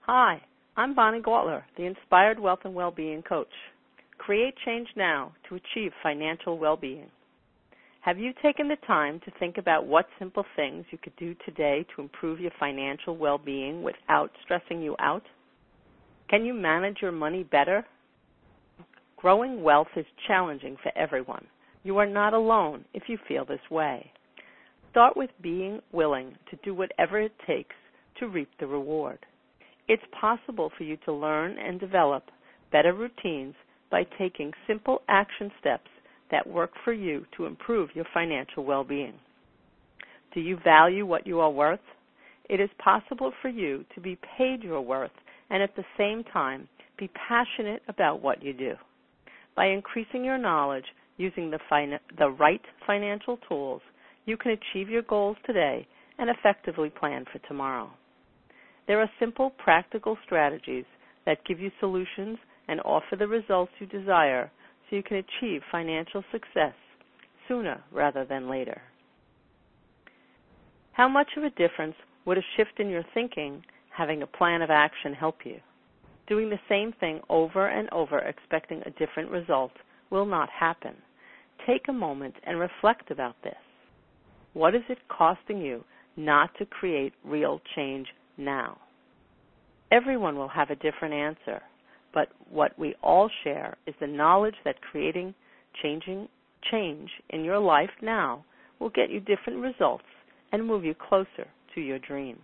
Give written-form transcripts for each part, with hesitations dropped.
Hi, I'm Bonnie Gautler, the Inspired Wealth and Wellbeing Coach. Create change now to achieve financial well-being. Have you taken the time to think about what simple things you could do today to improve your financial well-being without stressing you out? Can you manage your money better? Growing wealth is challenging for everyone. You are not alone if you feel this way. Start with being willing to do whatever it takes to reap the reward. It's possible for you to learn and develop better routines by taking simple action steps that work for you to improve your financial well-being. Do you value what you are worth? It is possible for you to be paid your worth and at the same time be passionate about what you do. By increasing your knowledge using the right financial tools, you can achieve your goals today and effectively plan for tomorrow. There are simple, practical strategies that give you solutions and offer the results you desire so you can achieve financial success sooner rather than later. How much of a difference would a shift in your thinking, having a plan of action, help you? Doing the same thing over and over expecting a different result will not happen. Take a moment and reflect about this. What is it costing you not to create real change now? Everyone will have a different answer, but what we all share is the knowledge that creating change in your life now will get you different results and move you closer to your dreams.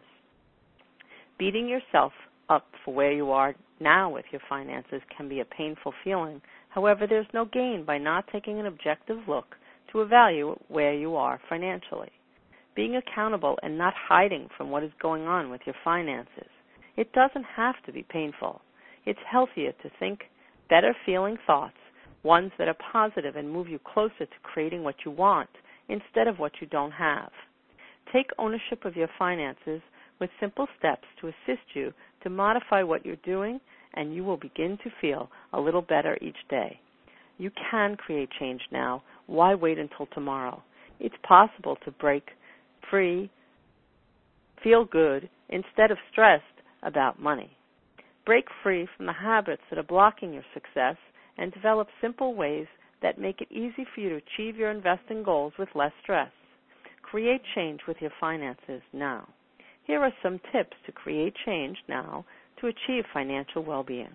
Beating yourself up for where you are now with your finances can be a painful feeling. However, there's no gain by not taking an objective look to evaluate where you are financially. Being accountable and not hiding from what is going on with your finances. It doesn't have to be painful. It's healthier to think better feeling thoughts, ones that are positive and move you closer to creating what you want instead of what you don't have. Take ownership of your finances with simple steps to assist you to modify what you're doing, and you will begin to feel a little better each day. You can create change now. Why wait until tomorrow? It's possible to break free, feel good, instead of stressed about money. Break free from the habits that are blocking your success and develop simple ways that make it easy for you to achieve your investing goals with less stress. Create change with your finances now. Here are some tips to create change now to achieve financial well-being.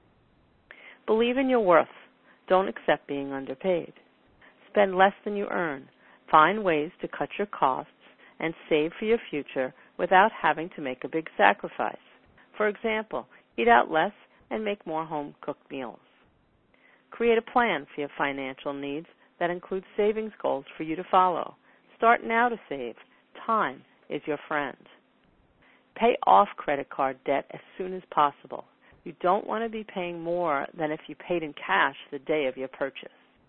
Believe in your worth. Don't accept being underpaid. Spend less than you earn. Find ways to cut your costs and save for your future without having to make a big sacrifice. For example, eat out less and make more home-cooked meals. Create a plan for your financial needs that includes savings goals for you to follow. Start now to save. Time is your friend. Pay off credit card debt as soon as possible. You don't want to be paying more than if you paid in cash the day of your purchase.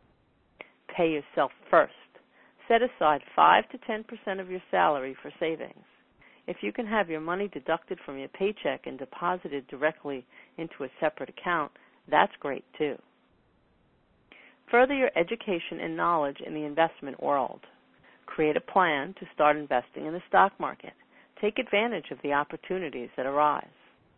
Pay yourself first. Set aside 5 to 10% of your salary for savings. If you can have your money deducted from your paycheck and deposited directly into a separate account, that's great too. Further your education and knowledge in the investment world. Create a plan to start investing in the stock market. Take advantage of the opportunities that arise.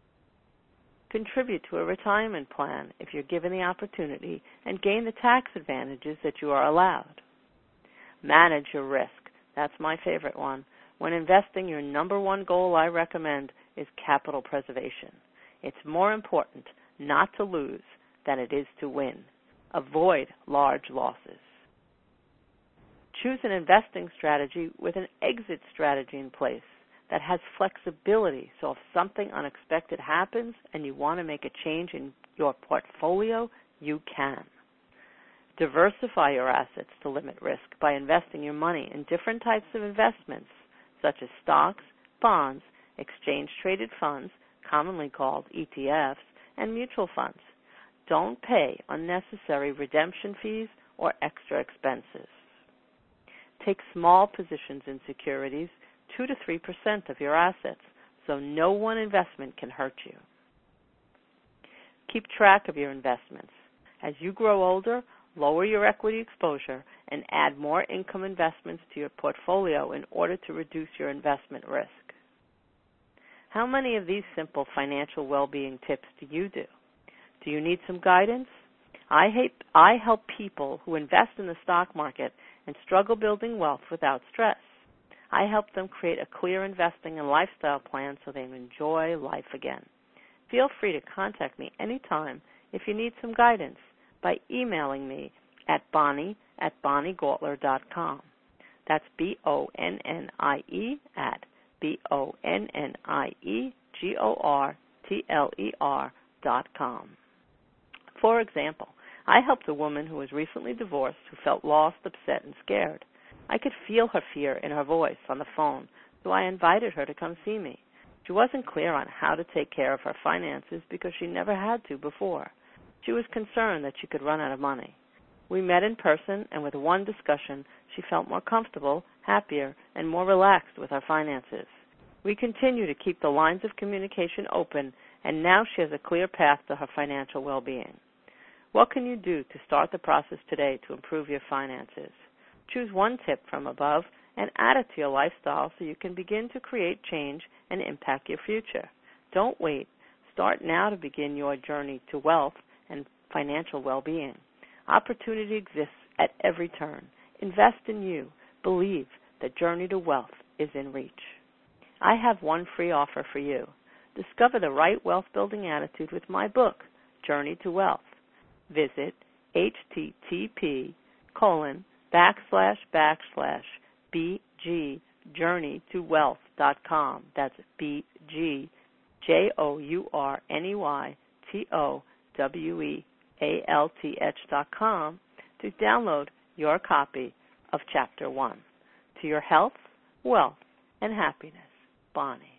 Contribute to a retirement plan if you're given the opportunity and gain the tax advantages that you are allowed. Manage your risk. That's my favorite one. When investing, your number one goal I recommend is capital preservation. It's more important not to lose than it is to win. Avoid large losses. Choose an investing strategy with an exit strategy in place that has flexibility, so if something unexpected happens and you want to make a change in your portfolio, you can. Diversify your assets to limit risk by investing your money in different types of investments, such as stocks, bonds, exchange-traded funds, commonly called ETFs, and mutual funds. Don't pay unnecessary redemption fees or extra expenses. Take small positions in securities, 2 to 3% of your assets, so no one investment can hurt you. Keep track of your investments. As you grow older, lower your equity exposure and add more income investments to your portfolio in order to reduce your investment risk. How many of these simple financial well-being tips do you do? Do you need some guidance? I help people who invest in the stock market and struggle building wealth without stress. I help them create a clear investing and lifestyle plan so they enjoy life again. Feel free to contact me anytime if you need some guidance by emailing me at bonnie@bonniegaultler.com. That's BONNIE at BONNIEGORTLER.com. For example, I helped a woman who was recently divorced who felt lost, upset, and scared. I could feel her fear in her voice on the phone, so I invited her to come see me. She wasn't clear on how to take care of her finances because she never had to before. She was concerned that she could run out of money. We met in person, and with one discussion, she felt more comfortable, happier, and more relaxed with her finances. We continue to keep the lines of communication open, and now she has a clear path to her financial well-being. What can you do to start the process today to improve your finances? Choose one tip from above and add it to your lifestyle so you can begin to create change and impact your future. Don't wait. Start now to begin your journey to wealth and financial well-being. Opportunity exists at every turn. Invest in you. Believe the journey to wealth is in reach. I have one free offer for you. Discover the right wealth-building attitude with my book, Journey to Wealth. Visit http://bgjourneytowealth.com. That's BGJOURNEYTOWEALTH.com to download your copy of Chapter 1. To your health, wealth, and happiness, Bonnie.